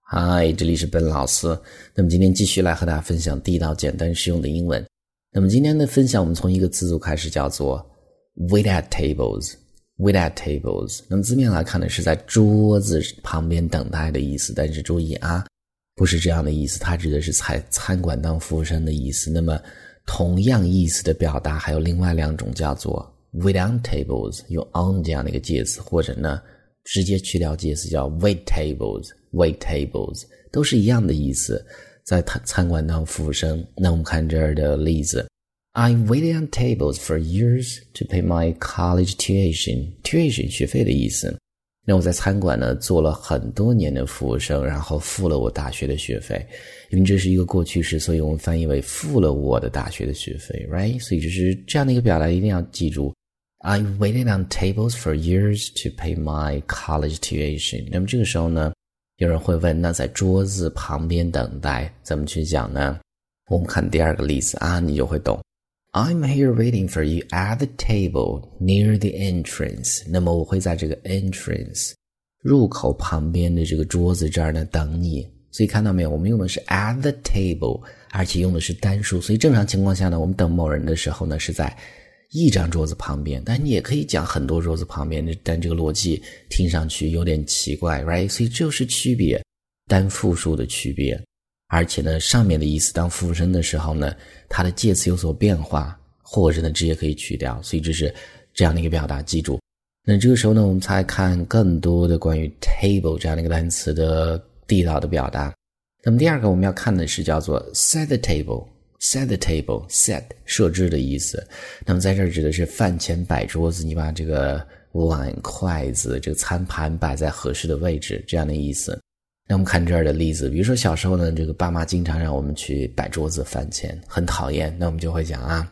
嗨，这里是Ben老师。那么今天继续来和大家分享地道简单实用的英文。那么今天的分享我们从一个词组开始，叫做 wait at tables。wait at tables。那么字面来看呢，是在桌子旁边等待的意思，但是注意啊，不是这样的意思，它指的是在餐馆当服务生的意思。那么同样意思的表达还有另外两种，叫做 wait on tables， 用 on 这样的一个介词，或者呢直接去掉介词叫 wait tables。wait tables 都是一样的意思，在餐馆当服务生。那我们看这儿的例子， I waited on tables for years to pay my college tuition 学费的意思。那我在餐馆呢做了很多年的服务生，然后付了我大学的学费。因为这是一个过去式，所以我们翻译为付了我的大学的学费 right？ 所以就是这样的一个表达一定要记住， I waited on tables for years to pay my college tuition。 那么这个时候呢，有人会问，那在桌子旁边等待怎么去讲呢？我们看第二个例子啊，你就会懂。I'm here waiting for you at the table near the entrance。 那么我会在这个 entrance 入口旁边的这个桌子这儿呢等你。所以看到没有，我们用的是 at the table， 而且用的是单数。所以正常情况下呢，我们等某人的时候呢是在一张桌子旁边，但你也可以讲很多桌子旁边，但这个逻辑听上去有点奇怪 right？ 所以这就是区别，单复数的区别。而且呢，上面的意思当服务生的时候呢，它的介词有所变化，或者呢直接可以去掉，所以这是这样的一个表达，记住。那这个时候呢，我们才看更多的关于 table 这样的一个单词的地道的表达。那么第二个我们要看的是叫做 set the table。set the table， set 设置的意思。那么在这儿指的是饭前摆桌子，你把这个碗、筷子、这个餐盘摆在合适的位置，这样的意思。那我们看这儿的例子，比如说小时候呢，这个爸妈经常让我们去摆桌子饭前，很讨厌。那我们就会讲啊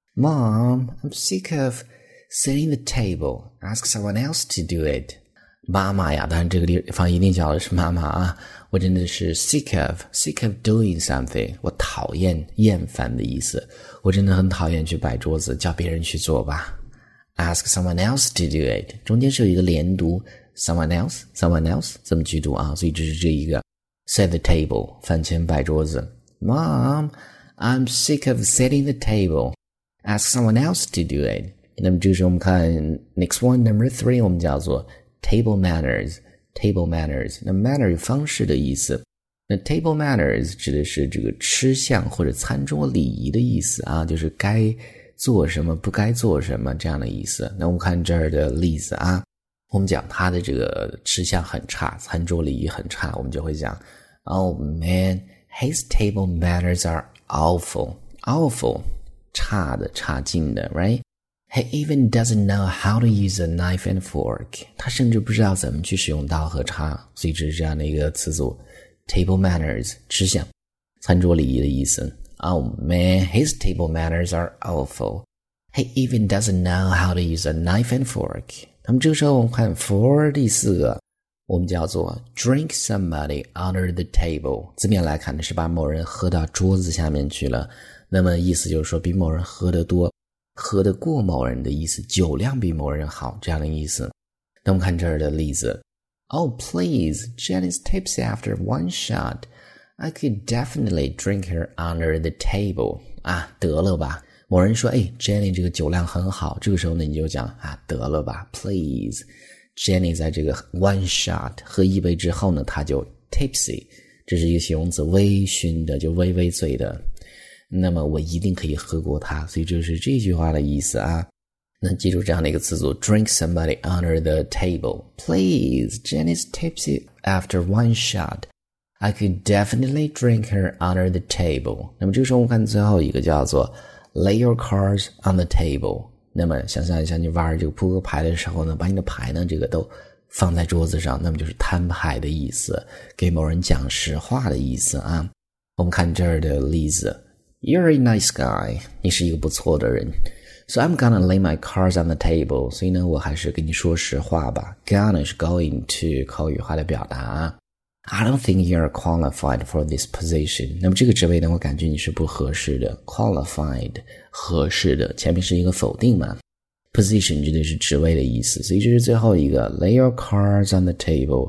Mom, I'm sick of setting the table. Ask someone else to do it. 妈妈呀，当然这个地方一定叫的是妈妈啊，我真的是 sick of doing something， 我讨厌厌烦的意思，我真的很讨厌去摆桌子，叫别人去做吧。 Ask someone else to do it， 中间是有一个连读， someone else 这么去读啊，所以这是这一个 set the table， 饭前摆桌子。 Mom, I'm sick of setting the table. Ask someone else to do it。 那么这个时候我们看 next one number 3， 我们叫做table manners。 那 manner 有方式的意思，那 table manners 指的是这个吃相或者餐桌礼仪的意思啊，就是该做什么不该做什么这样的意思。那我们看这儿的例子啊，我们讲他的这个吃相很差，餐桌礼仪很差，我们就会讲 Oh man, his table manners are awful. 差的，差劲的 right？He even doesn't know how to use a knife and fork. 他甚至不知道怎么去使用刀和叉，所以这是这样的一个词组 table manners， 吃相餐桌礼仪的意思。 Oh man, his table manners are awful. He even doesn't know how to use a knife and fork. 那么这个时候我们看 for 第4个，我们叫做 drink somebody under the table。 字面来看呢，是把某人喝到桌子下面去了，那么意思就是说比某人喝得多，喝得过某人的意思，酒量比某人好这样的意思。那我们看这儿的例子， Oh please, Jenny's tipsy after one shot. I could definitely drink her under the table. 啊，得了吧。某人说Jenny 这个酒量很好，这个时候呢你就讲啊，得了吧 please。 Jenny 在这个 one shot 喝一杯之后呢，她就 tipsy， 这是一个形容词，微醺的，就微微醉的，那么我一定可以喝过它，所以这是这句话的意思啊。那记住这样的一个词组 drink somebody under the table. Please, Jenny's tipsy after one shot. I could definitely drink her under the table. 那么这个时候我们看最后一个叫做 lay your cards on the table。 那么想象一下，你玩这个扑克牌的时候呢，把你的牌呢这个都放在桌子上，那么就是摊牌的意思，给某人讲实话的意思啊。我们看这儿的例子， You're a nice guy， 你是一个不错的人， So I'm gonna lay my cards on the table， 所以呢我还是跟你说实话吧。 Gonna 是 going to 口语化的表达。 I don't think you're qualified for this position， 那么这个职位呢我感觉你是不合适的。 Qualified 合适的，前面是一个否定嘛， position 指的是职位的意思，所以这是最后一个 lay your cards on the table，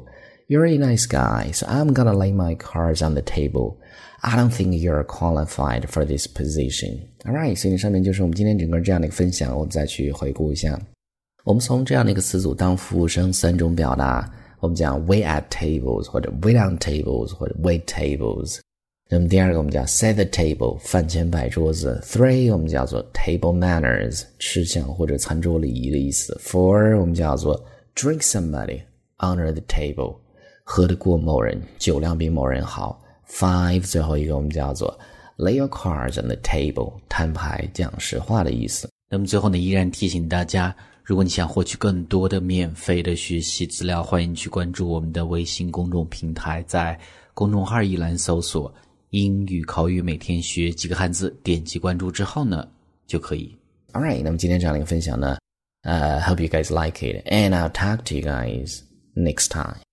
You're a nice guy, so I'm gonna lay my cards on the table. I don't think you're qualified for this position. Alright, 所以上面就是我们今天整个这样的一个分享，我们再去回顾一下。我们从这样的一个词组当服务生3种表达，我们讲 wait at tables 或者 wait on tables 或者 wait tables。那么第二个我们叫 set the table 饭前摆桌子。 3 我们叫做 table manners 吃相或者餐桌礼仪的意思。 4 我们叫做 drink somebody honor the table 喝得过某人，酒量比某人好。 5 最后一个我们叫做 lay your cards on the table 摊牌讲实话的意思。 那么最后呢，依然提醒大家，如果你想获取更多的免费的学习资料，欢迎去关注我们的微信公众平台，在公众号一栏搜索英语口语每天学几个汉字，点击关注之后呢就可以。 Alright, 那么今天这样的一个分享呢，hope you guys like it and I'll talk to you guys next time.